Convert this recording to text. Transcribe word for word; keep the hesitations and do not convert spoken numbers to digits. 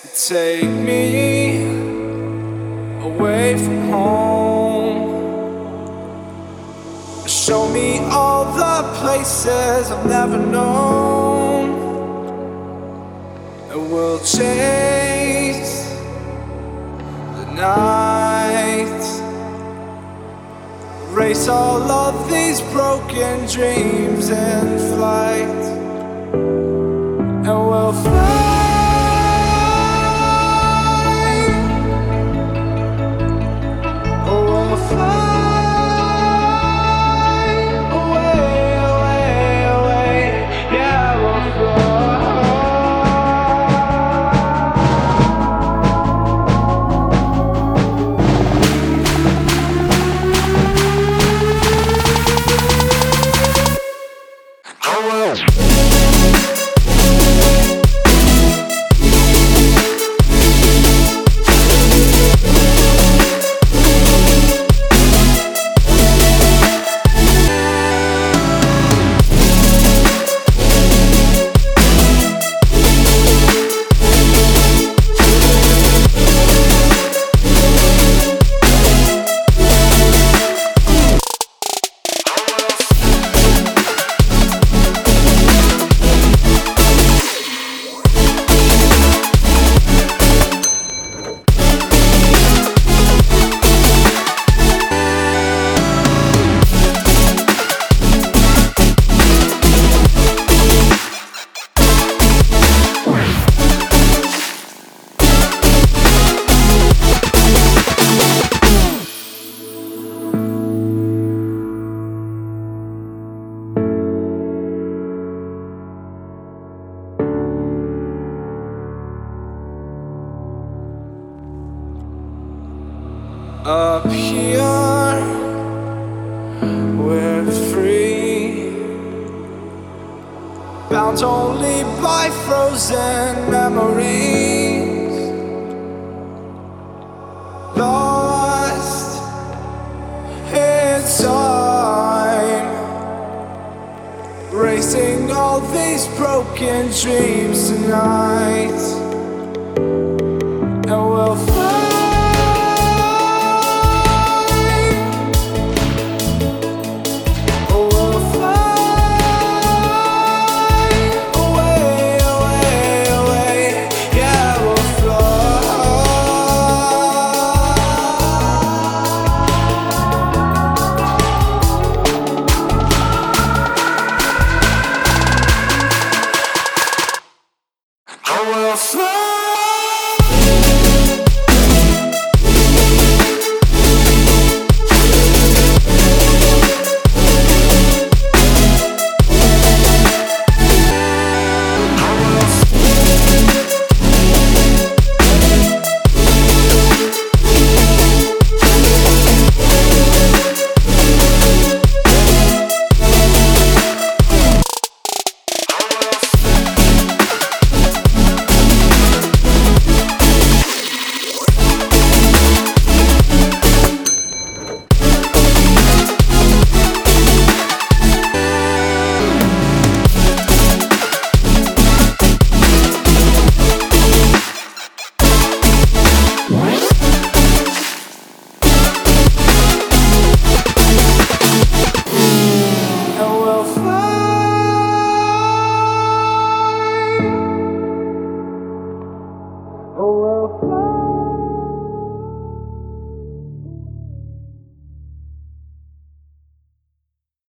Take me away from home. Show me all the places I've never known. And we'll chase the night, erase all of these broken dreams in flight. And we'll fly. Up here, we're free, bound only by frozen memories, lost in time, racing all these broken dreams tonight. And we'll fly. Oh, well,